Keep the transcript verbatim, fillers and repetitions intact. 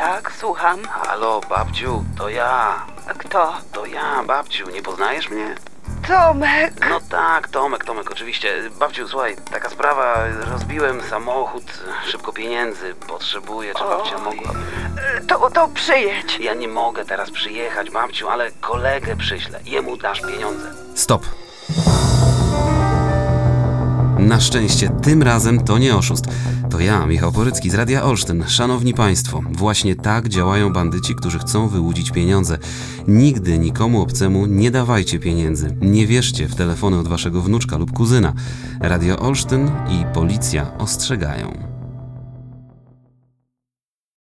Tak, słucham. Halo, babciu, to ja. Kto? To ja, babciu, nie poznajesz mnie? Tomek. No tak, Tomek, Tomek, oczywiście. Babciu, słuchaj, taka sprawa, rozbiłem samochód, szybko pieniędzy potrzebuję, czy babcia mogła... To, to przyjedź. Ja nie mogę teraz przyjechać, babciu, ale kolegę przyślę, jemu dasz pieniądze. Stop. Na szczęście tym razem to nie oszust. To ja, Michał Porycki z Radia Olsztyn. Szanowni Państwo, właśnie tak działają bandyci, którzy chcą wyłudzić pieniądze. Nigdy nikomu obcemu nie dawajcie pieniędzy. Nie wierzcie w telefony od waszego wnuczka lub kuzyna. Radio Olsztyn i policja ostrzegają.